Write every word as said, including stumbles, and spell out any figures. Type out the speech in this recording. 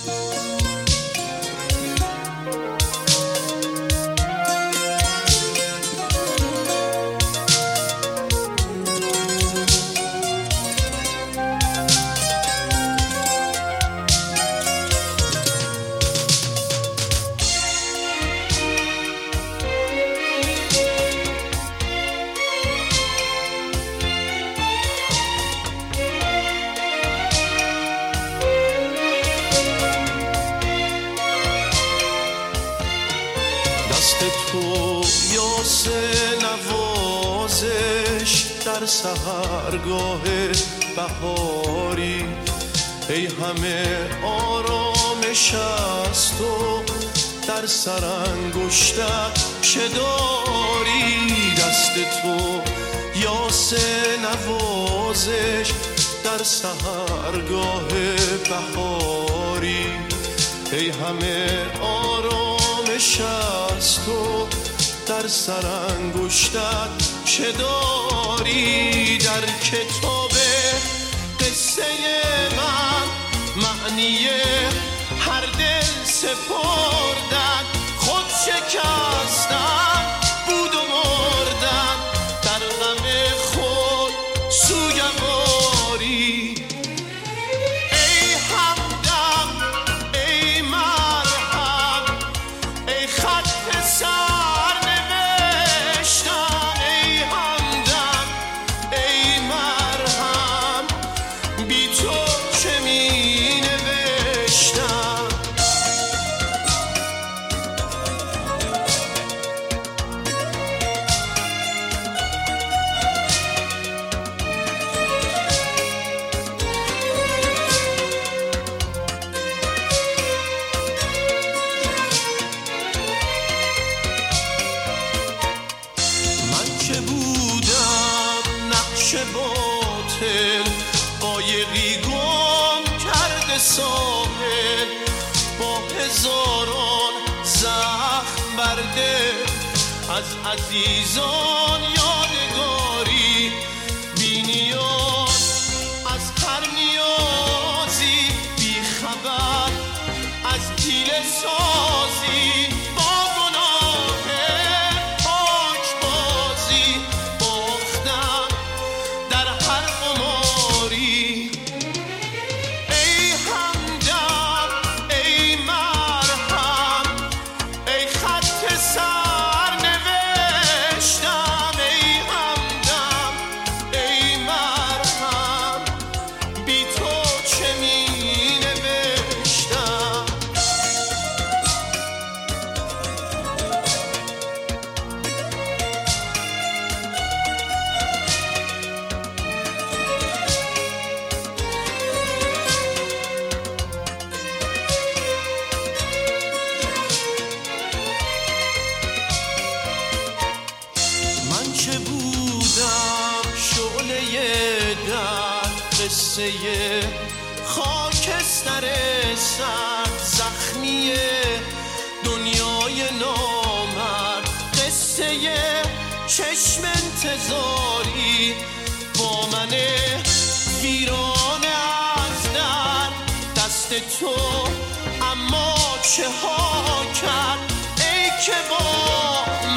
تو یاس نوازش در سحرگاه بهاری، ای همه آرامش از تو در سرانگشتت چه داری. دست تو یاس نوازش در سحرگاه بهاری، ای همه آرامش از تو در سرانگشتت چه داری. در کتاب قصه من معنی هر دل سپردن، خود شکستن بود و مردن، در غم خود سوگواری. ای همدم ای مرهم ای خط سر نوشتم، ای همدم ای مرهم بی تو چه می نوشتم. باطل قایقی گم کرده ساحل، با هزاران زخم برده از عزیزان یادگاری. بی نیاز از هر نیازی، بی خبر از حیله سازی، با گناه پاک بازی باختم در هر قماری. ای همدم ای مرهم ای خط سر نوشتم، ای همدم ای مرهم بی تو چه می نوشتم. من چه بودم شعله در قصه خاکستر سرد زخمی دنیای نامرد، قصه چشم انتظاری با من ویران از در دست تو. اما چه ها کرد ای که با